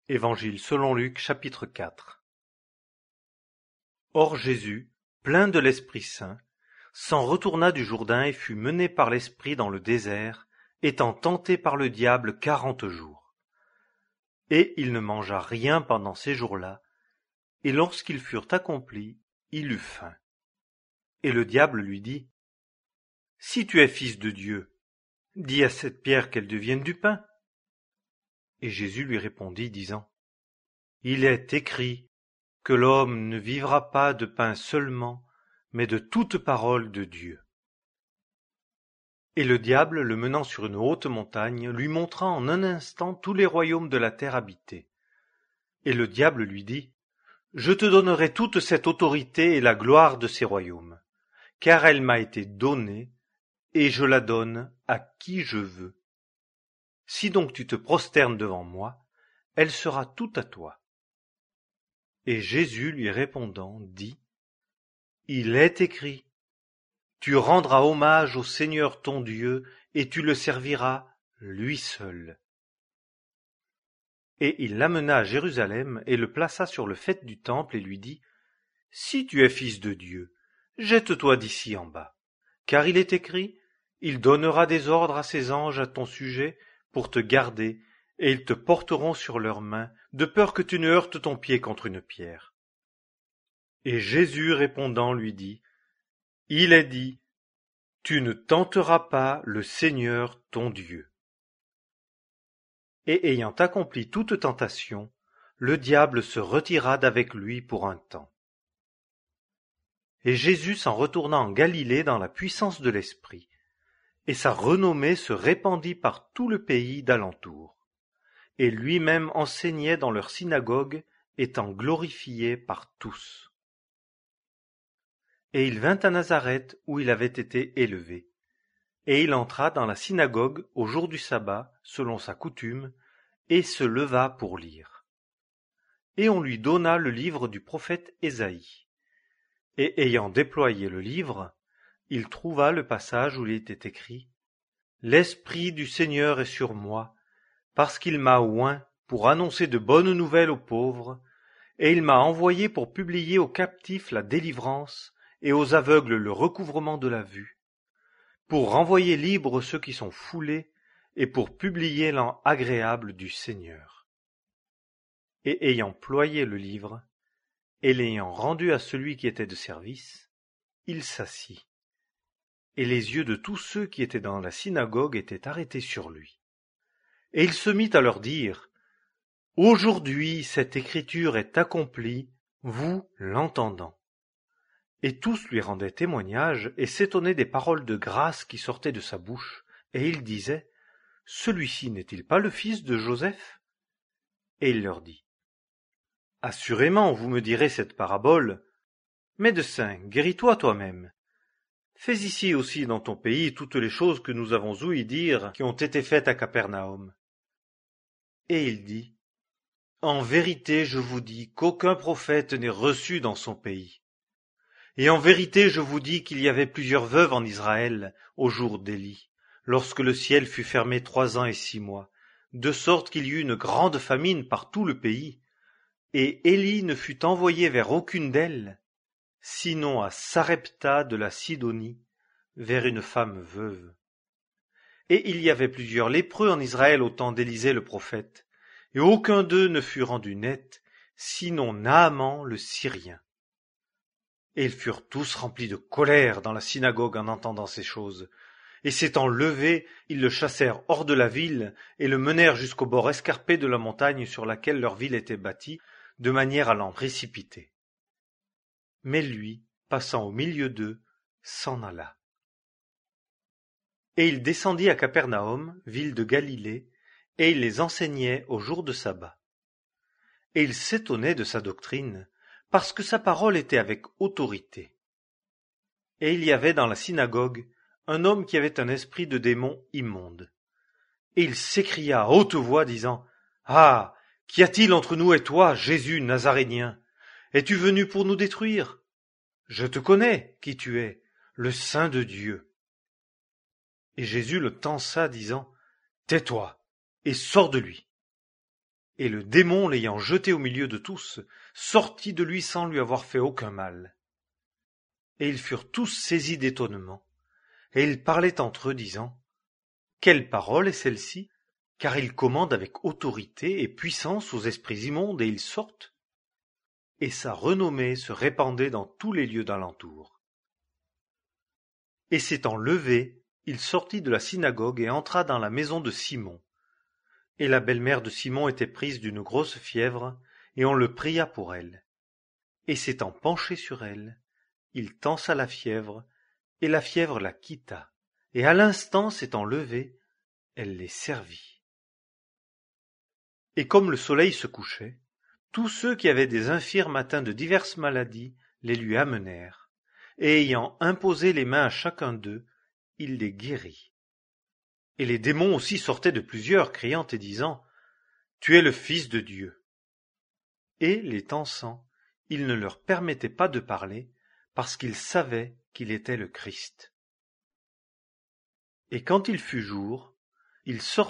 Évangile selon Luc, chapitre 4. Or Jésus, plein de l'Esprit Saint, s'en retourna du Jourdain et fut mené par l'Esprit dans le désert, étant tenté par le diable 40 jours. Et il ne mangea rien pendant ces jours-là, et lorsqu'ils furent accomplis, il eut faim. Et le diable lui dit: Si tu es fils de Dieu, dis à cette pierre qu'elle devienne du pain. Et Jésus lui répondit, disant: Il est écrit que l'homme ne vivra pas de pain seulement, mais de toute parole de Dieu. Et le diable, le menant sur une haute montagne, lui montra en un instant tous les royaumes de la terre habités. Et le diable lui dit: Je te donnerai toute cette autorité et la gloire de ces royaumes, car elle m'a été donnée, et je la donne à qui je veux. Si donc tu te prosternes devant moi, elle sera toute à toi. Et Jésus lui répondant dit: Il est écrit: Tu rendras hommage au Seigneur ton Dieu, et tu le serviras lui seul. Et il l'amena à Jérusalem, et le plaça sur le faîte du temple, et lui dit: Si tu es fils de Dieu, jette-toi d'ici en bas. Car il est écrit: Il donnera des ordres à ses anges à ton sujet, pour te garder, et ils te porteront sur leurs mains, de peur que tu ne heurtes ton pied contre une pierre. Et Jésus répondant lui dit: Il est dit: Tu ne tenteras pas le Seigneur ton Dieu. Et ayant accompli toute tentation, le diable se retira d'avec lui pour un temps. Et Jésus s'en retourna en Galilée dans la puissance de l'Esprit, et sa renommée se répandit par tout le pays d'alentour. Et lui-même enseignait dans leur synagogue, étant glorifié par tous. Et il vint à Nazareth, où il avait été élevé. Et il entra dans la synagogue au jour du sabbat, selon sa coutume, et se leva pour lire. Et on lui donna le livre du prophète Ésaïe. Et ayant déployé le livre, il trouva le passage où il était écrit: L'Esprit du Seigneur est sur moi, parce qu'il m'a oint pour annoncer de bonnes nouvelles aux pauvres, et il m'a envoyé pour publier aux captifs la délivrance, et aux aveugles le recouvrement de la vue, pour renvoyer libres ceux qui sont foulés, et pour publier l'an agréable du Seigneur. Et ayant ployé le livre, et l'ayant rendu à celui qui était de service, il s'assit. Et les yeux de tous ceux qui étaient dans la synagogue étaient arrêtés sur lui. Et il se mit à leur dire: Aujourd'hui cette écriture est accomplie, vous l'entendant. Et tous lui rendaient témoignage et s'étonnaient des paroles de grâce qui sortaient de sa bouche. Et il disait: Celui-ci n'est-il pas le fils de Joseph? Et il leur dit: Assurément, vous me direz cette parabole: Médecin, guéris-toi toi-même. Fais ici aussi dans ton pays toutes les choses que nous avons ouï dire qui ont été faites à Capernaum. Et il dit: En vérité, je vous dis qu'aucun prophète n'est reçu dans son pays. Et en vérité, je vous dis qu'il y avait plusieurs veuves en Israël au jour d'Élie, lorsque le ciel fut fermé 3 ans et 6 mois, de sorte qu'il y eut une grande famine par tout le pays. Et Élie ne fut envoyé vers aucune d'elles, sinon à Sarepta de la Sidonie, vers une femme veuve. Et il y avait plusieurs lépreux en Israël au temps d'Élisée le prophète, et aucun d'eux ne fut rendu net, sinon Naaman le Syrien. Et ils furent tous remplis de colère dans la synagogue en entendant ces choses. Et s'étant levés, ils le chassèrent hors de la ville, et le menèrent jusqu'au bord escarpé de la montagne sur laquelle leur ville était bâtie, de manière à l'en précipiter. Mais lui, passant au milieu d'eux, s'en alla. Et il descendit à Capernaum, ville de Galilée, et il les enseignait au jour de sabbat. Et ils s'étonnaient de sa doctrine, parce que sa parole était avec autorité. Et il y avait dans la synagogue un homme qui avait un esprit de démon immonde. Et il s'écria à haute voix, disant: Ah! Qu'y a-t-il entre nous et toi, Jésus Nazarénien? Es-tu venu pour nous détruire? Je te connais, qui tu es, le Saint de Dieu. Et Jésus le tança, disant: Tais-toi, et sors de lui. Et le démon, l'ayant jeté au milieu de tous, sortit de lui sans lui avoir fait aucun mal. Et ils furent tous saisis d'étonnement, et ils parlaient entre eux, disant: Quelle parole est celle-ci? Car il commande avec autorité et puissance aux esprits immondes, et ils sortent. Et sa renommée se répandait dans tous les lieux d'alentour. Et s'étant levé, il sortit de la synagogue et entra dans la maison de Simon. Et la belle-mère de Simon était prise d'une grosse fièvre, et on le pria pour elle. Et s'étant penché sur elle, il tensa la fièvre, et la fièvre la quitta, et à l'instant s'étant levée, elle les servit. Et comme le soleil se couchait, tous ceux qui avaient des infirmes atteints de diverses maladies les lui amenèrent, et ayant imposé les mains à chacun d'eux, il les guérit. Et les démons aussi sortaient de plusieurs, criant et disant: Tu es le Fils de Dieu. Et, les tensant, il ne leur permettait pas de parler, parce qu'ils savaient qu'il était le Christ. Et quand il fut jour, il sortit